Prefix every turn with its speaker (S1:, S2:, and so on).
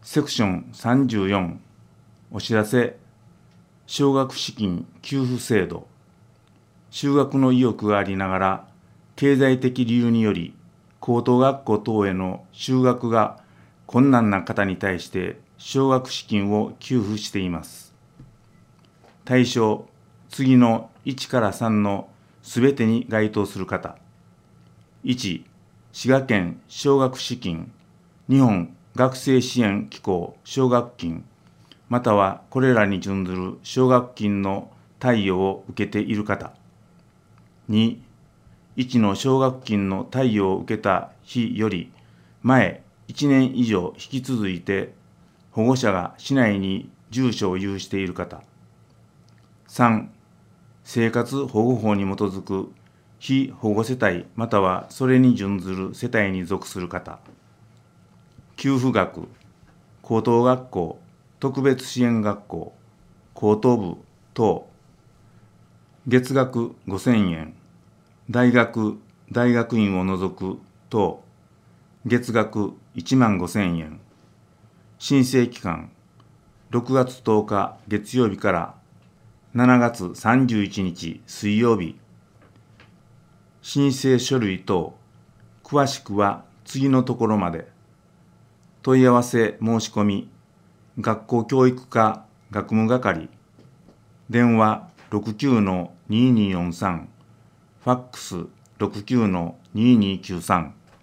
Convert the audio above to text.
S1: セクション34お知らせ奨学資金給付制度就学の意欲がありながら経済的理由により高等学校等への就学が困難な方に対して奨学資金を給付しています。対象次の1から3のすべてに該当する方。1、滋賀県奨学資金、日本学生支援機構奨学金、またはこれらに準ずる奨学金の貸与を受けている方。2、1の奨学金の貸与を受けた日より前1年以上引き続いて保護者が市内に住所を有している方。3、生活保護法に基づく被保護世帯またはそれに準ずる世帯に属する方。給付額、高等学校、特別支援学校、高等部等、月額5000円、大学、大学院を除く等、月額15000円、申請期間、6月10日月曜日から7月31日水曜日。申請書類等、詳しくは次のところまで。問い合わせ申し込み、学校教育課学務係、電話69-2243、ファックス69-2293